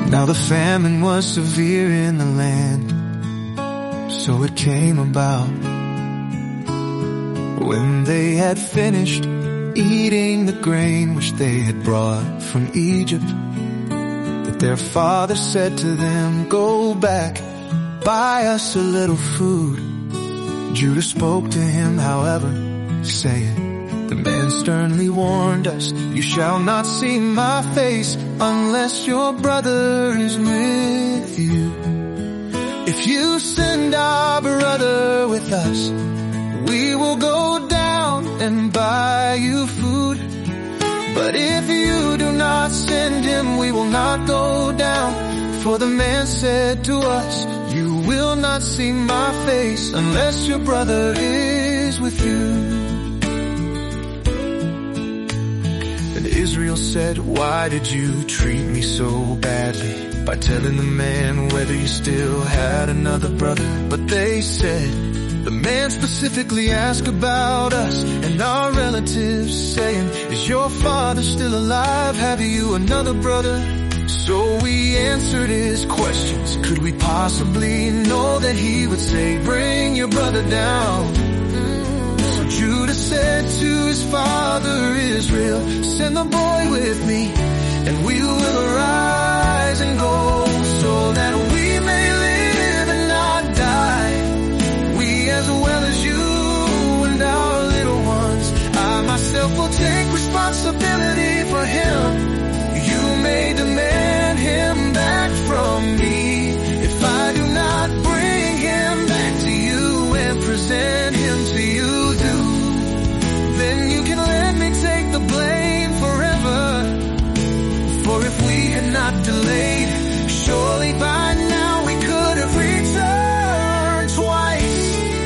Now the famine was severe in the land, so it came about, when they had finished eating the grain which they had brought from Egypt, that their father said to them, "Go back, buy us a little food." Judah spoke to him, however, saying, "The man sternly warned us, you shall not see my face unless your brother is with you. If you send our brother with us, we will go down and buy you food. But if you do not send him, we will not go down. For the man said to us, you will not see my face unless your brother is with you." And Israel said, "Why did you treat me so badly by telling the man whether you still had another brother?" But they said, "The man specifically asked about us and our relatives, saying, 'Is your father still alive? Have you another brother?' So we answered his questions. Could we possibly know that he would say, 'Bring your brother down'?" So Judah said to his father Israel, "Send the boy with me, and we will arise and go, so that we may live and not die, we as well as you and our little ones. I myself will take responsibility for him. You may demand him back from me. If I do not bring him back to you and present him to you, then you can let me take the blame forever. For if we had not delayed, surely by now we could have returned twice."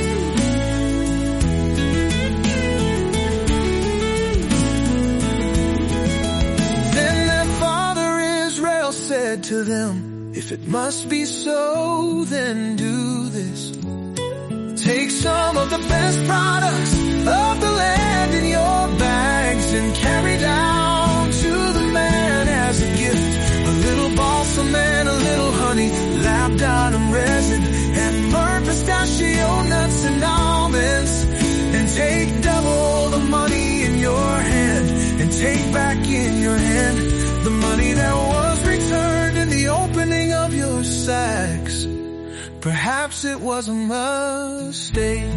Then their father Israel said to them, "If it must be so, then do this. Take some of the best products of the land in your bags and carry down to the man as a gift a little balsam and a little honey, labdanum resin, and myrrh, pistachio nuts and almonds. And take double the money in your hand, and take back in your hand the money that was returned in the opening of your sacks. Perhaps it was a mistake."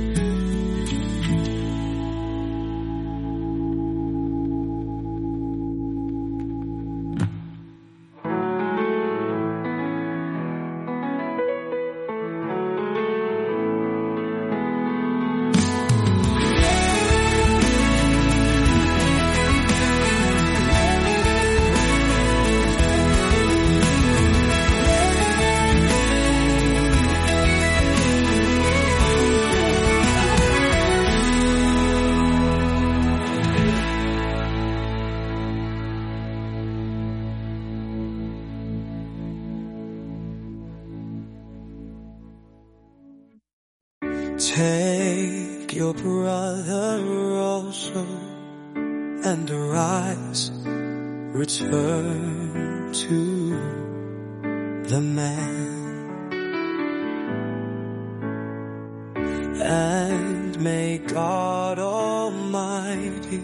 Take your brother also and arise, return to the man, and may God Almighty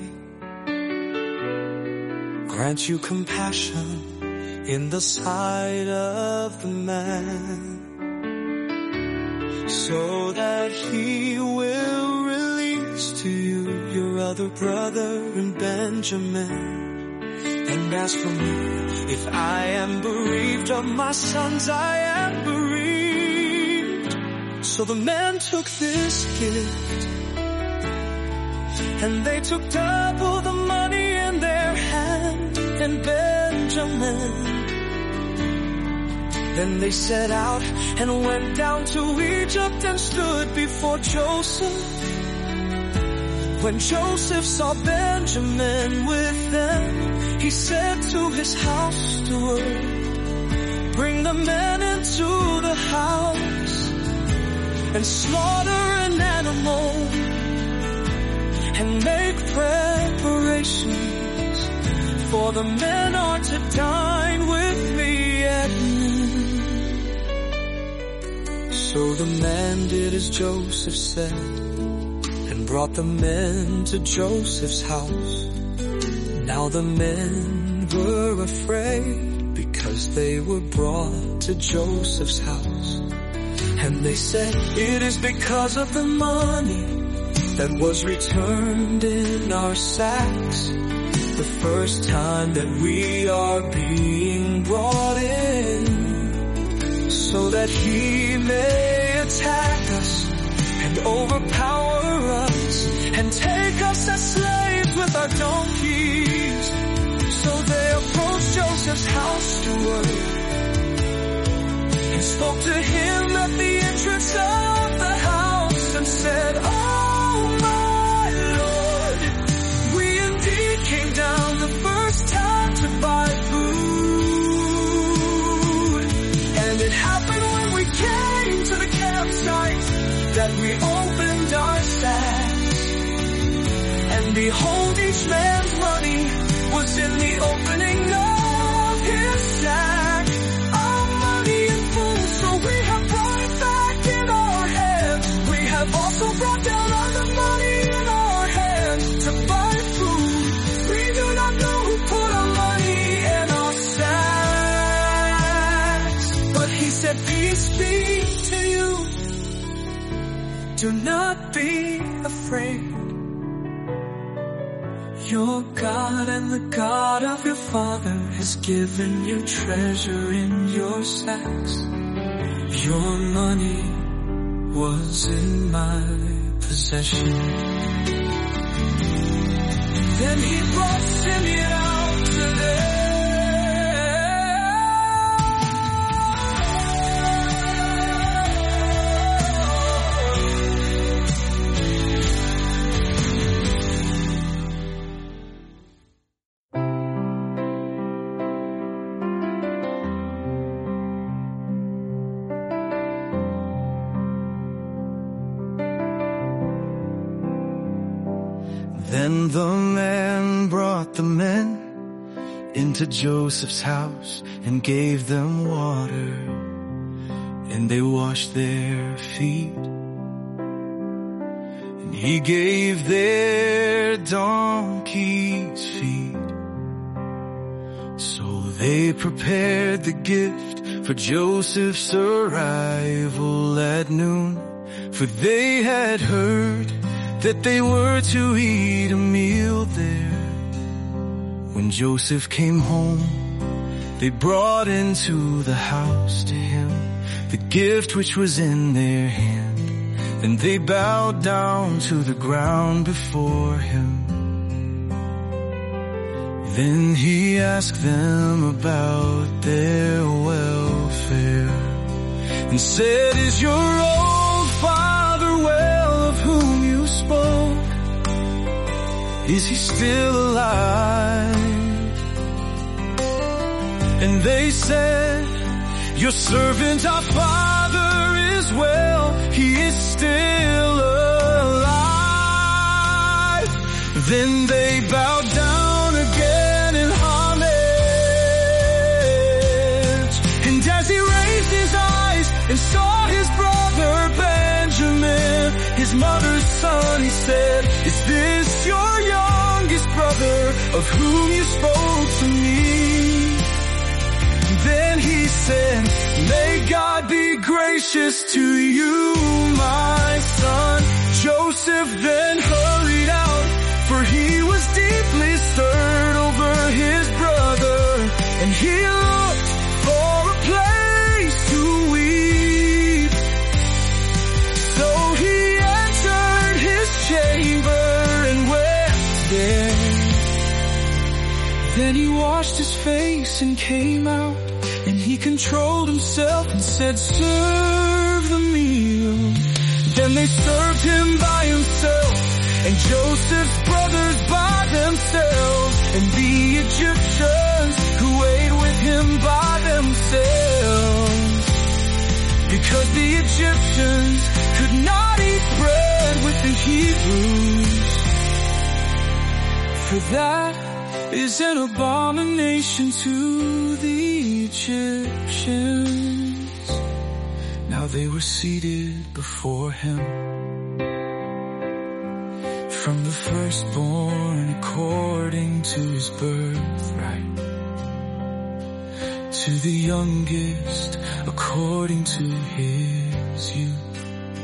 grant you compassion in the sight of the man, so that he will release to you your other brother and Benjamin. And as for me, if I am bereaved of my sons, I am bereaved. So the men took this gift, and they took double the money in their hand and Benjamin. Then they set out and went down to Egypt and stood before Joseph. When Joseph saw Benjamin with them, he said to his house steward, "Bring the men into the house and slaughter an animal and make preparations, for the men are to dine with me So the man did as Joseph said and brought the men to Joseph's house. Now the men were afraid because they were brought to Joseph's house. And they said, it is because of the money that was returned in our sacks, the first time that we are being brought in, so that he may attack us and overpower us and take us as slaves with our donkeys. So they approached Joseph's house steward and spoke to him at the entrance of the house and said, oh my Lord, we indeed came down the first time to buy food. And it happened when we came to the campsite that we opened our sacks. And behold, each man's money was in the opening of his sack. Our money and food, so we have brought it back in our hands. We have also brought down other money in our hands to buy food. We do not know who put our money in our sacks. But he said, peace be to you. Do not be afraid. Your God and the God of your father has given you treasure in your sacks. Your money was in my possession. Then he brought Simeon out to them. Then the man brought the men into Joseph's house and gave them water, and they washed their feet. And he gave their donkeys feed. So they prepared the gift for Joseph's arrival at noon, for they had heard that they were to eat a meal there. When Joseph came home, they brought into the house to him the gift which was in their hand. Then they bowed down to the ground before him. Then he asked them about their welfare and said, is your old father well, of whom you spoke? Is he still alive? And they said, your servant our father is well, he is still alive. Then they bowed down again in homage. And as he raised his eyes and saw his brother Benjamin, his mother's son, he said, is this your youngest brother, of whom you spoke to me? Then he said, may God be gracious to you, my son. Joseph then hurried out, for he was deeply stirred over his brother, and he looked for a place to weep. So he entered his chamber and wept there. Then he washed his face and came out, and he controlled himself and said, serve the meal. Then they served him by himself, and Joseph's brothers by themselves, and the Egyptians who ate with him by themselves, because the Egyptians could not eat bread with the Hebrews, for that is an abomination to the Egyptians. Now while they were seated before him. From the firstborn according to his birthright, to the youngest according to his youth.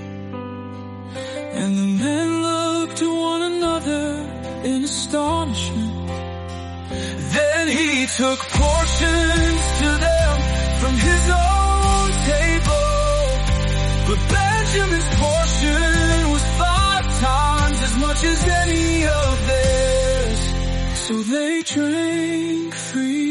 And the men looked to one another in astonishment. Then he took portions to them from his own table. But Benjamin's portion was 5 times as much as any of theirs. So they drank freely